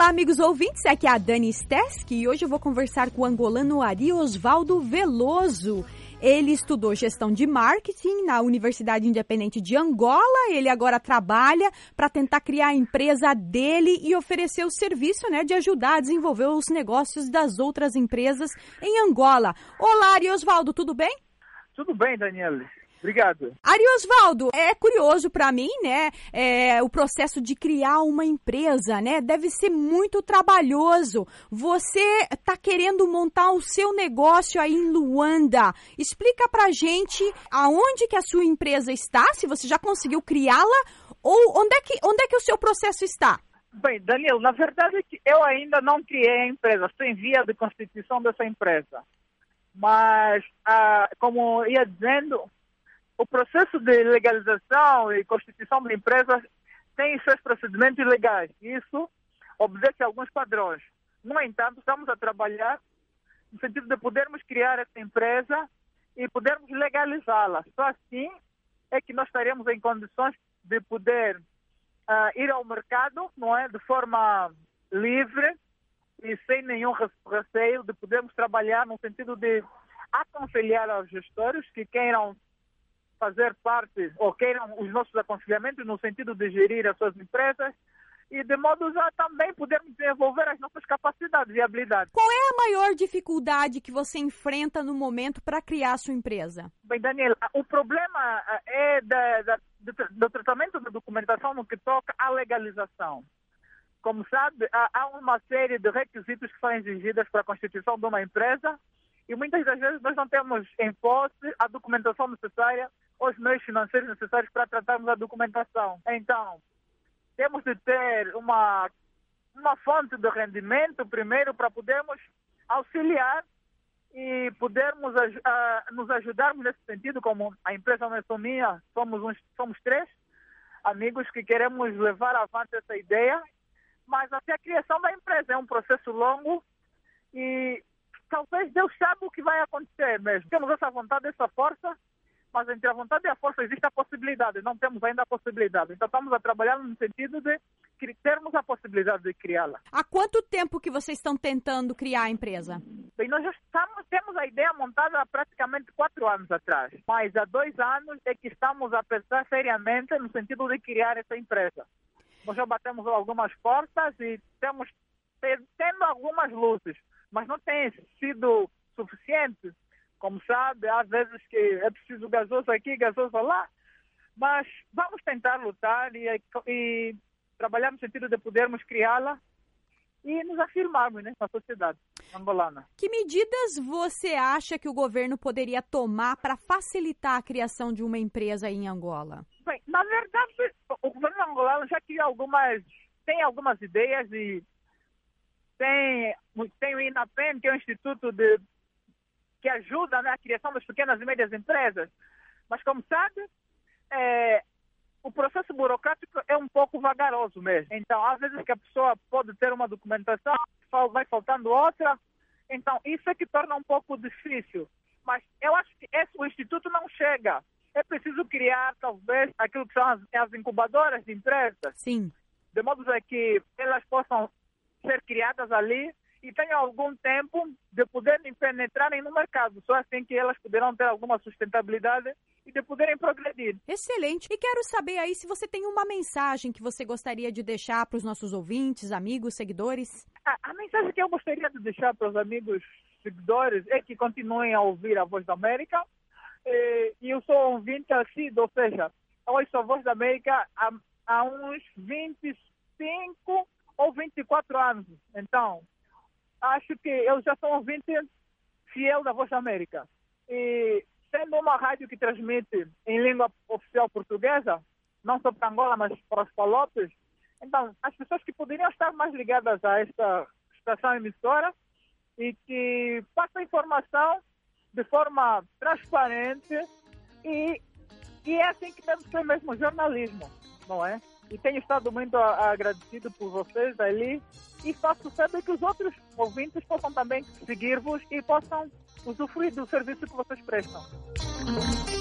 Olá, amigos ouvintes, aqui é a Dani Stesk e hoje eu vou conversar com o angolano Ariosvaldo Veloso. Ele estudou gestão de marketing na Universidade Independente de Angola. Ele agora trabalha para tentar criar a empresa dele e oferecer o serviço, de ajudar a desenvolver os negócios das outras empresas em Angola. Olá, Ariosvaldo, tudo bem? Tudo bem, Daniela. Obrigado. Ariosvaldo, é curioso para mim, o processo de criar uma empresa, deve ser muito trabalhoso. Você está querendo montar o seu negócio aí em Luanda. Explica pra gente aonde que a sua empresa está, se você já conseguiu criá-la, ou onde é que o seu processo está? Bem, Daniel, na verdade é que eu ainda não criei a empresa, estou em via de constituição dessa empresa. Mas, como ia dizendo, o processo de legalização e constituição de empresas tem seus procedimentos legais. Isso obedece a alguns padrões. No entanto, estamos a trabalhar no sentido de podermos criar essa empresa e podermos legalizá-la. Só assim é que nós estaremos em condições de poder ir ao mercado, de forma livre e sem nenhum receio, de podermos trabalhar no sentido de aconselhar aos gestores que queiram fazer parte ou queiram os nossos aconselhamentos no sentido de gerir as suas empresas e de modo a também podermos desenvolver as nossas capacidades e habilidades. Qual é a maior dificuldade que você enfrenta no momento para criar a sua empresa? Bem, Daniel, o problema é do tratamento da documentação no que toca à legalização. Como sabe, há uma série de requisitos que são exigidos para a constituição de uma empresa e muitas das vezes nós não temos em posse a documentação necessária, os meios financeiros necessários para tratarmos a documentação. Então, temos de ter uma fonte de rendimento primeiro para podermos auxiliar e podermos nos ajudarmos nesse sentido, como a empresa não é só minha, somos 3 amigos que queremos levar avante essa ideia, mas até a criação da empresa é um processo longo e talvez Deus saiba o que vai acontecer mesmo. Temos essa vontade, essa força, mas entre a vontade e a força existe a possibilidade. Não temos ainda a possibilidade. Então estamos a trabalhar no sentido de termos a possibilidade de criá-la. Há quanto tempo que vocês estão tentando criar a empresa? Bem, nós já temos a ideia montada há praticamente 4 anos atrás. Mas há 2 anos é que estamos a pensar seriamente no sentido de criar essa empresa. Nós já batemos algumas portas e tendo algumas luzes, mas não tem sido suficiente. Como sabe, há vezes que é preciso gasoso aqui, gasoso lá, mas vamos tentar lutar e trabalhar no sentido de podermos criá-la e nos afirmarmos na sociedade angolana. Que medidas você acha que o governo poderia tomar para facilitar a criação de uma empresa em Angola? Bem, na verdade, o governo angolano já tem algumas ideias e tem o INAPEN, que é o Instituto que ajuda na criação das pequenas e médias empresas. Mas, como sabe, o processo burocrático é um pouco vagaroso mesmo. Então, às vezes que a pessoa pode ter uma documentação, vai faltando outra. Então, isso é que torna um pouco difícil. Mas eu acho que o Instituto não chega. É preciso criar, talvez, aquilo que são as incubadoras de empresas. Sim. De modo a que elas possam ser criadas ali e tenham algum tempo de poderem penetrarem no mercado. Só assim que elas poderão ter alguma sustentabilidade e de poderem progredir. Excelente. E quero saber aí se você tem uma mensagem que você gostaria de deixar para os nossos ouvintes, amigos, seguidores. A mensagem que eu gostaria de deixar para os amigos seguidores é que continuem a ouvir a Voz da América. E eu sou ouvinte assíduo, ou seja, eu ouço a Voz da América há uns 25 ou 24 anos. Então, acho que eu já sou um ouvinte fiel da Voz da América. E sendo uma rádio que transmite em língua oficial portuguesa, não só para Angola, mas para os Palopes, então, as pessoas que poderiam estar mais ligadas a esta estação emissora e que passam informação de forma transparente e é assim que deve ser mesmo jornalismo, não é? E tenho estado muito agradecido por vocês ali e faço saber que os outros ouvintes possam também seguir-vos e possam usufruir do serviço que vocês prestam.